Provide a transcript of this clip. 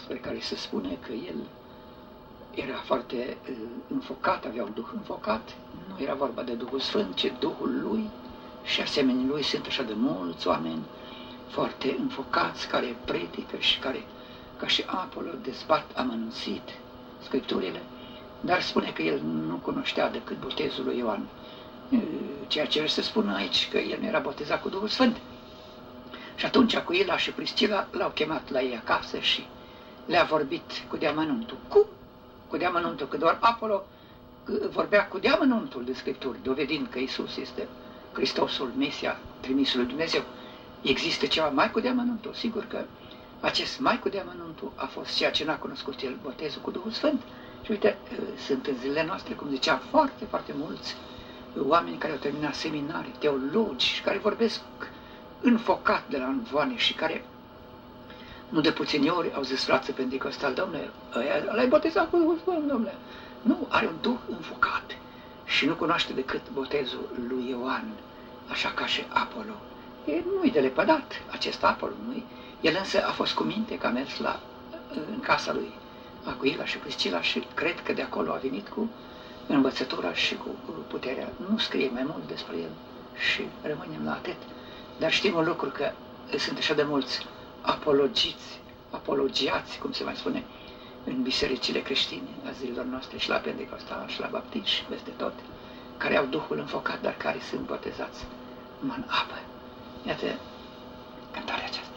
despre care se spune că el era foarte înfocat, avea un duh înfocat. Nu era vorba de Duhul Sfânt, ci Duhul lui, și asemenea lui sunt așa de mulți oameni foarte înfocați, care predică și care, ca și Apollo, dezbat amănunțit Scripturile, dar spune că el nu cunoștea decât botezul lui Ioan, ceea ce se spune aici, că el nu era botezat cu Duhul Sfânt. Și atunci Acuila și Priscila l-au chemat la ei acasă și le-a vorbit cu deamănuntul. Cum? Cu deamănuntul, că doar Apollo vorbea cu deamănuntul de Scripturi, dovedind că Iisus este Hristosul, Mesia, trimisul lui Dumnezeu. Există ceva mai cu deamănuntul? Sigur că acest mai cu deamănuntul a fost ceea ce n-a cunoscut el, botezul cu Duhul Sfânt. Și uite, sunt în zilele noastre, cum zicea, foarte, foarte mulți oameni care au terminat seminarii, teologi, și care vorbesc înfocat de la învoane și care nu de puțini ori au zis: frață pentecostal, domnule, ăla-i botezat cu Duhul Sfânt, domnule. Nu, are un duh înfocat și nu cunoaște decât botezul lui Ioan, așa ca și Apollo. Nu-i de lepădat acest Apollo, nu-i. El însă a fost cu minte că a mers în casa lui Acuila și Priscila și cred că de acolo a venit cu învățătura și cu puterea. Nu scrie mai mult despre el și rămânem la atât. Dar știm un lucru, că sunt așa de mulți apologiați, cum se mai spune, în bisericile creștine a zilelor noastre, și la pentecostal, și la baptiști, și peste tot, care au Duhul înfocat, dar care sunt botezați numai în apă. Iată cântarea aceasta.